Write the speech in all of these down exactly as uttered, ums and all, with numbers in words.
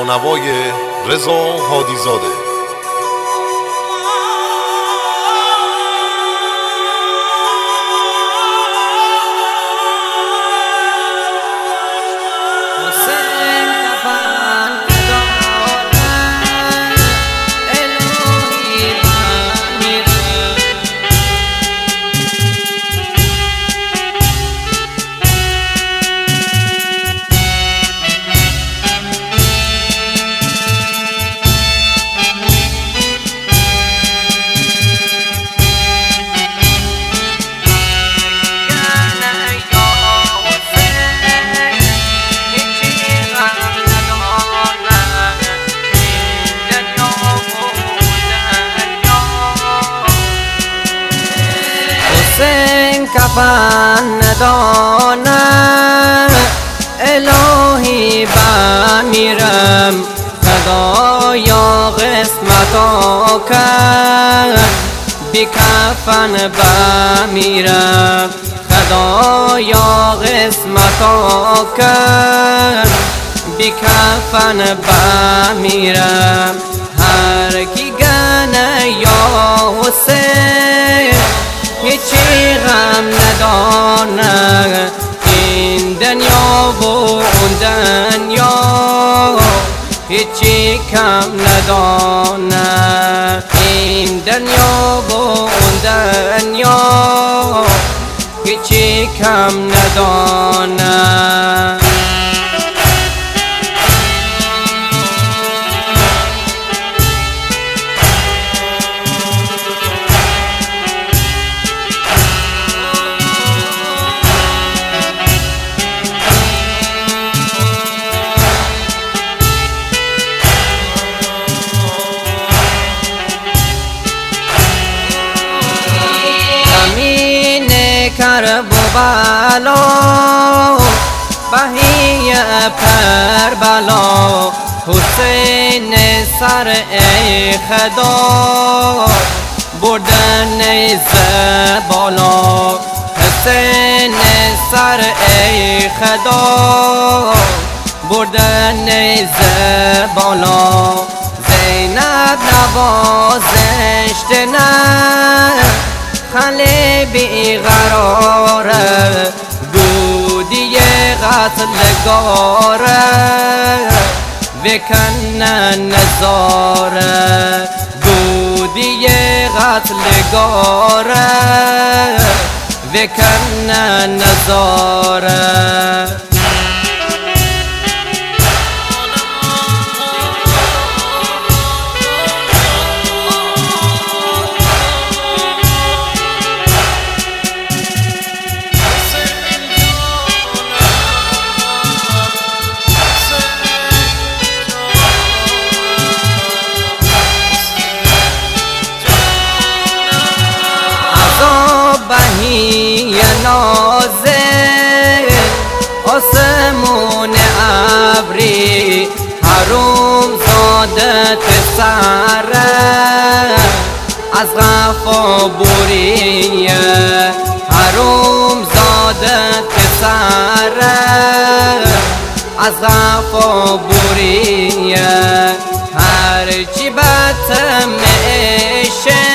نوای رضا هادیزاده. حسین کفن ندانه الهی بمیرم خدایا قسمتا کن بی کفن بمیرم خدایا قسمتا کن بی کفن بمیرم هر کی گنه یا حسین هیچی غم ندانه این دنیا و اون دنیا هیچی کم ندانه این دنیا و اون دنیا هیچی کم ندانه کرب و بلا بهی کربلا حسین سر ای خدا بردن زبالا حسین سر ای خدا بردن زبالا زینب نوازشت نه خلی بی قراره گودی قتل گاره وکنن نزاره گودی قتل گاره وکنن نزاره بهی نازل آسمون ابری حروم زادت سره از غفا بوریه حروم زادت سره از غفا بوریه هرچی بتم میشه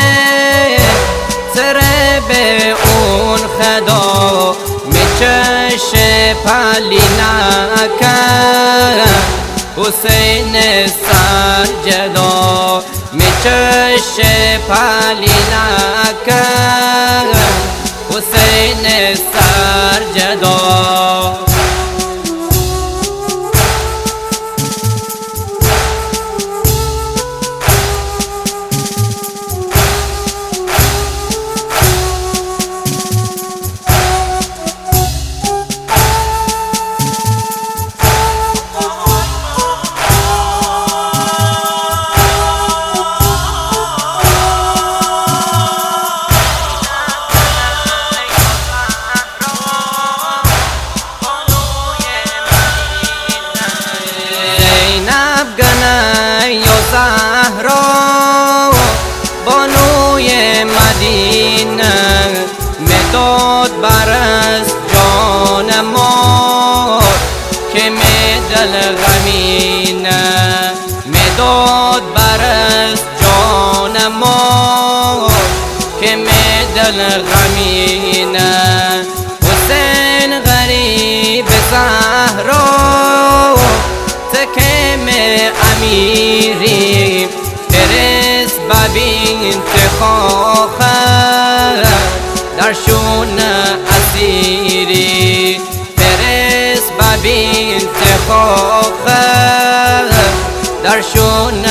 سره به اون خدا میچشه پلی نکن حسین سرجدا میچشه پلی نکن حسین سرجدا زهرا بانوی مدینه مداد بر از جان ما که می دل غمینه متاد برس جان ما که می دل غمینه حسین غریب زهرا تکم امیری فرست ببینت خواهر درشون اسیری فرست ببینت خواهر درشون